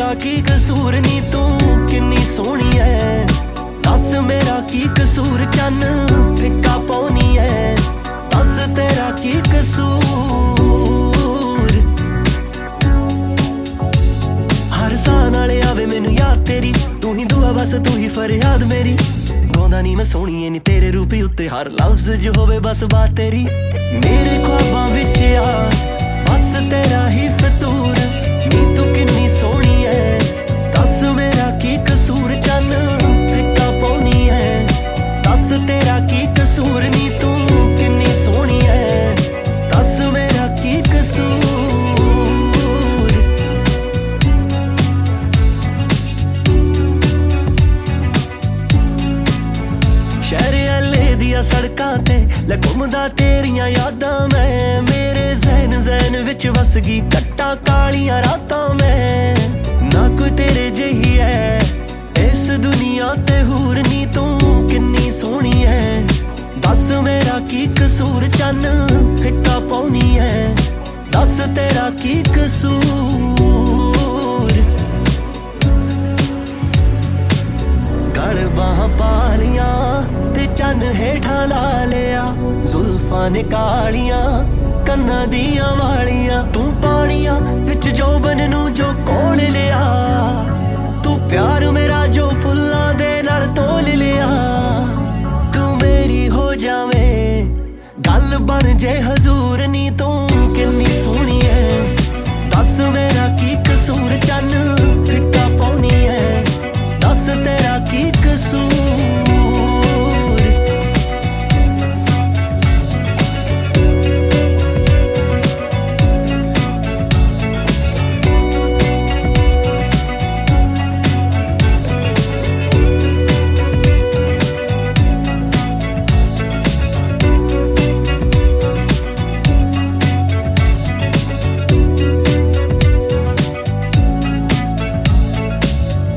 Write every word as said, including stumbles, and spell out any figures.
तेरा की कसूर नी तू किन्नी सोहनी है, दस मेरा की कसूर चन फिक्का पौनी है, दस तेरा की कसूर। हर साह नाल आवे मैनू याद तेरी, तू ही दुआ बस तू ही फरियाद मेरी। गाउंदा नी मैं सोहणीए नी तेरे रूप उत्ते हर लफ्ज जो होवे बस बात तेरी। मेरे ख्वाबां विच आ बस तेरा ही फितूर, नी तू किन्नी सोहनी है, दस मेरा की कसूर चन फिक्का पौनी है, दस तेरा की कसूर। नी तू किन्नी सोहनी है, दस मेरा की कसूर। शहर अल्ले दिया सड़कां ते ले घुमदा तेरियां यादां मैं, मेरे जहन जहन विच वस गई कट्टा कालियां रातां मैं। ना कोई तेरे जेही है इस दुनिया ते हूर, नी तू किन्नी सोहनी है, दस मेरा की कसूर चन फिक्का पौनी है, दस तेरा की कसूर। गल बाहां पालियां ते चन हेठां ला लिया, जुल्फां ने कालियां कन्नां दियां वालियां, तू पानियां विच जोबन नू जो कोल लिया, तू प्यार मेरा जो फुल्लां दे नाल तोल लिया।